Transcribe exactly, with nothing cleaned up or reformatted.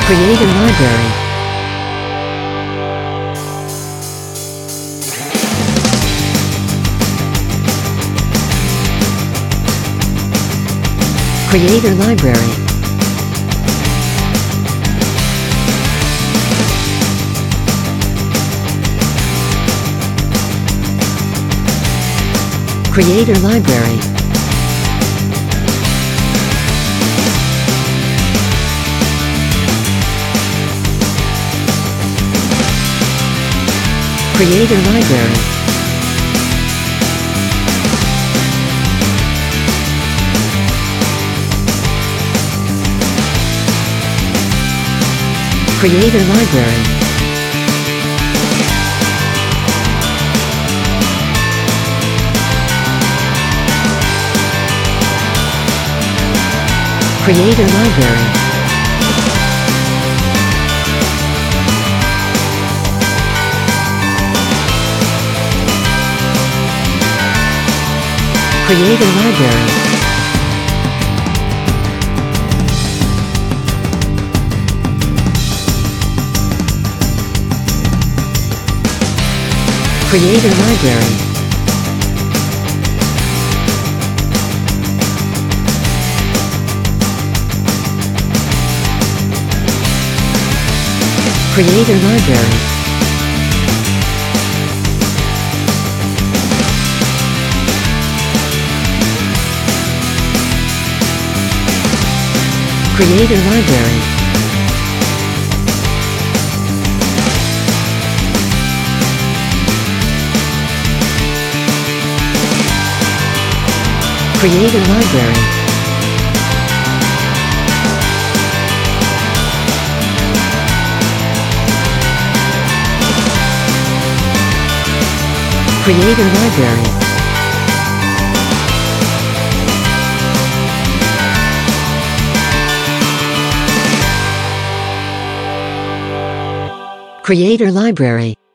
Creator Library. Creator Library. Creator Library. Creator Library. Creator Library. Creator Library. Creator Library. Creator Library. Creator Library. Creator Library. Creator Library. Creator Library. Creator Library.